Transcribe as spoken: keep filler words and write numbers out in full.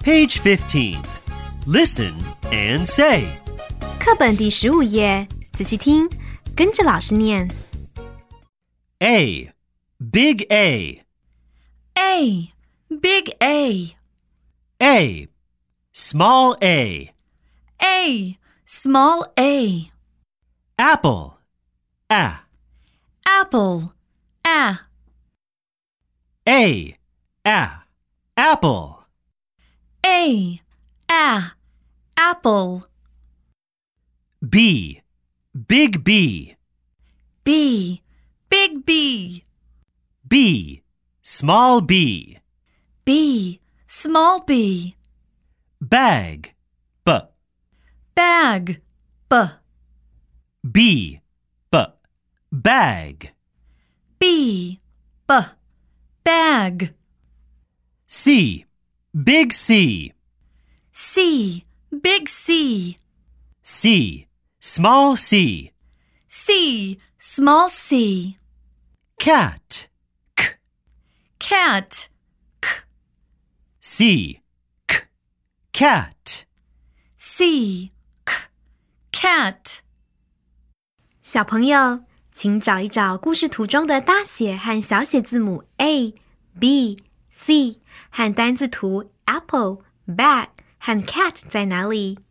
Page fifteen. Listen and say. 课本第十五页，仔细听，跟着老师念。 A. Big A. A. Big A. A. Small A. A. Small A. Apple. A. Apple. A. A. A. Apple. A. A. Apple. B. Big B. B. Big B. B. Small B. B. Small B. Bag. B. Bag. B. B. B. Bag. B. B. Bag. C. Big C. C. Big C. C. Small C. C. Small C. Cat. K. Cat. K. C. K. Cat. C. K. Cat. 小朋友，请找一找故事图中的大写和小写字母 A, B, C 和单字图 apple, bag 和 cat 在哪里。